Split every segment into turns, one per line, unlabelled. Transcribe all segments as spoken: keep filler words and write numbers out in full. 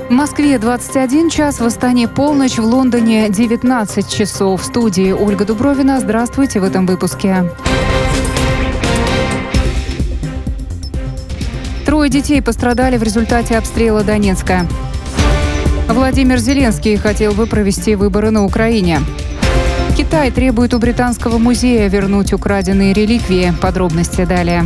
В Москве двадцать один час, в Астане полночь, в Лондоне девятнадцать часов. В студии Ольга Дубровина. Здравствуйте в этом выпуске. Трое детей пострадали в результате обстрела Донецка. Владимир Зеленский хотел бы провести выборы на Украине. Китай требует у Британского музея вернуть украденные реликвии. Подробности далее.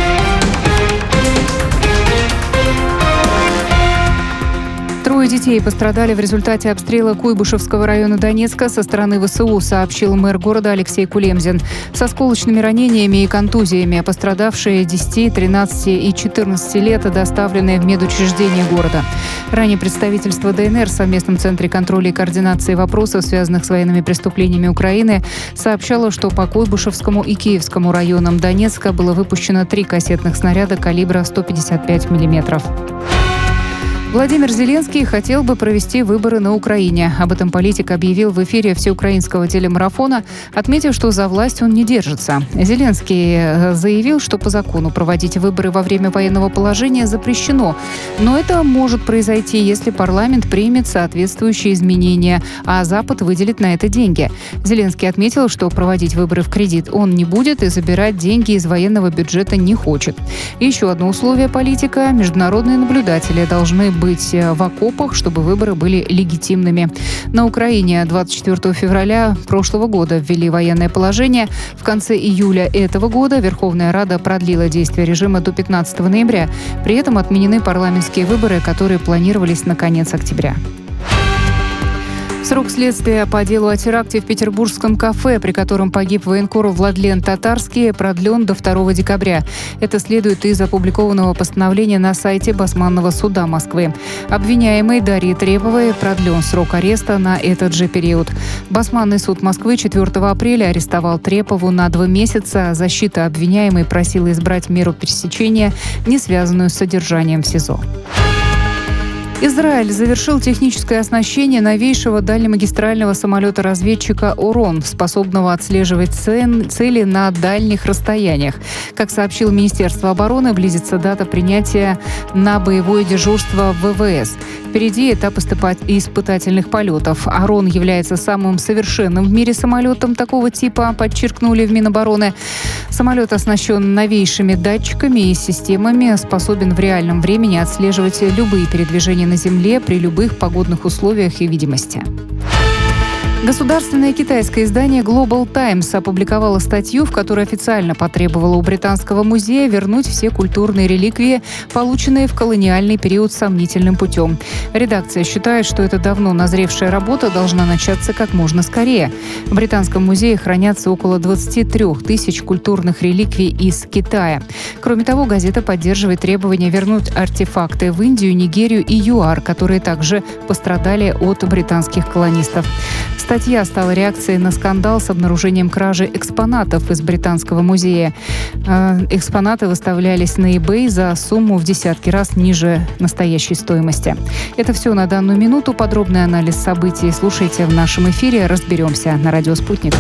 Трое детей пострадали в результате обстрела Куйбышевского района Донецка со стороны ВСУ, сообщил мэр города Алексей Кулемзин. С осколочными ранениями и контузиями пострадавшие десяти, тринадцати и четырнадцати лет доставлены в медучреждение города. Ранее представительство ДНР в Совместном центре контроля и координации вопросов, связанных с военными преступлениями Украины, сообщало, что по Куйбышевскому и Киевскому районам Донецка было выпущено три кассетных снаряда калибра сто пятьдесят пять миллиметров. Владимир Зеленский хотел бы провести выборы на Украине. Об этом политик объявил в эфире всеукраинского телемарафона, отметив, что за власть он не держится. Зеленский заявил, что по закону проводить выборы во время военного положения запрещено. Но это может произойти, если парламент примет соответствующие изменения, а Запад выделит на это деньги. Зеленский отметил, что проводить выборы в кредит он не будет и забирать деньги из военного бюджета не хочет. Еще одно условие политика – международные наблюдатели должны быть в окопах, чтобы выборы были легитимными. На Украине двадцать четвёртого февраля прошлого года ввели военное положение. В конце июля этого года Верховная Рада продлила действие режима до пятнадцатого ноября. При этом отменены парламентские выборы, которые планировались на конец октября. Срок следствия по делу о теракте в петербургском кафе, при котором погиб военкор Владлен Татарский, продлен до второго декабря. Это следует из опубликованного постановления на сайте Басманного суда Москвы. Обвиняемой Дарье Треповой продлен срок ареста на этот же период. Басманный суд Москвы четвёртого апреля арестовал Трепову на два месяца. Защита обвиняемой просила избрать меру пресечения, не связанную с содержанием в СИЗО. Израиль завершил техническое оснащение новейшего дальнемагистрального самолета-разведчика «Орон», способного отслеживать цели на дальних расстояниях. Как сообщило Министерство обороны, близится дата принятия на боевое дежурство в ВВС. Впереди этап испытательных полетов. «Орон» является самым совершенным в мире самолетом такого типа, подчеркнули в Минобороны. Самолет оснащен новейшими датчиками и системами, способен в реальном времени отслеживать любые передвижения на Земле при любых погодных условиях и видимости. Государственное китайское издание Global Times опубликовало статью, в которой официально потребовало у Британского музея вернуть все культурные реликвии, полученные в колониальный период сомнительным путем. Редакция считает, что эта давно назревшая работа должна начаться как можно скорее. В Британском музее хранятся около двадцати трёх тысяч культурных реликвий из Китая. Кроме того, газета поддерживает требование вернуть артефакты в Индию, Нигерию и ЮАР, которые также пострадали от британских колонистов. Статья стала реакцией на скандал с обнаружением кражи экспонатов из Британского музея. Экспонаты выставлялись на eBay за сумму в десятки раз ниже настоящей стоимости. Это все на данную минуту. Подробный анализ событий слушайте в нашем эфире. Разберемся на радио «Спутник».